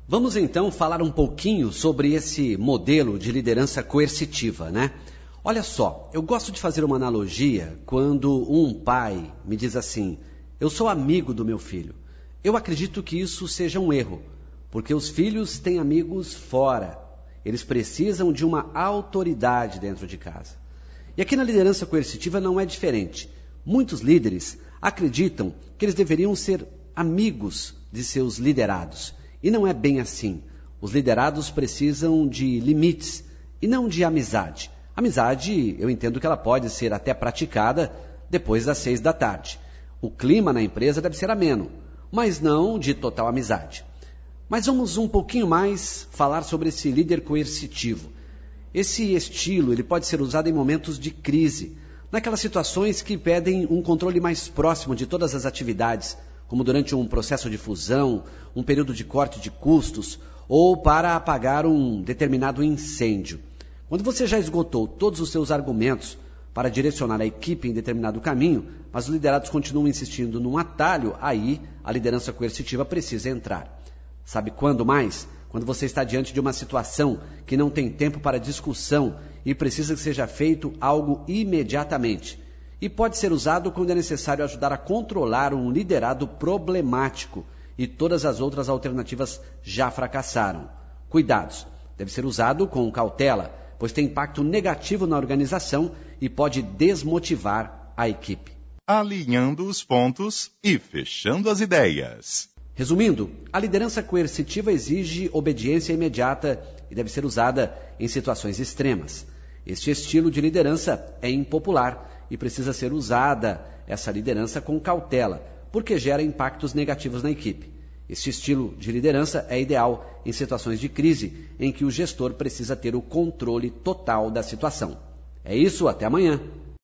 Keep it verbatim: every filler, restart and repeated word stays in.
Vamos então falar um pouquinho sobre esse modelo de liderança coercitiva, né? Olha só, eu gosto de fazer uma analogia quando um pai me diz assim: eu sou amigo do meu filho. Eu acredito que isso seja um erro, porque os filhos têm amigos fora. Eles precisam de uma autoridade dentro de casa. E aqui na liderança coercitiva não é diferente. Muitos líderes acreditam que eles deveriam ser amigos de seus liderados. E não é bem assim. Os liderados precisam de limites e não de amizade. Amizade, eu entendo que ela pode ser até praticada depois das seis da tarde. O clima na empresa deve ser ameno, mas não de total amizade. Mas vamos um pouquinho mais falar sobre esse líder coercitivo. Esse estilo ele pode ser usado em momentos de crise, naquelas situações que pedem um controle mais próximo de todas as atividades, como durante um processo de fusão, um período de corte de custos, ou para apagar um determinado incêndio. Quando você já esgotou todos os seus argumentos para direcionar a equipe em determinado caminho, mas os liderados continuam insistindo num atalho, aí a liderança coercitiva precisa entrar. Sabe quando mais? Quando você está diante de uma situação que não tem tempo para discussão e precisa que seja feito algo imediatamente. E pode ser usado quando é necessário ajudar a controlar um liderado problemático e todas as outras alternativas já fracassaram. Cuidados, deve ser usado com cautela, pois tem impacto negativo na organização e pode desmotivar a equipe. Alinhando os pontos e fechando as ideias. Resumindo, a liderança coercitiva exige obediência imediata e deve ser usada em situações extremas. Este estilo de liderança é impopular e precisa ser usada essa liderança com cautela, porque gera impactos negativos na equipe. Este estilo de liderança é ideal em situações de crise, em que o gestor precisa ter o controle total da situação. É isso, até amanhã.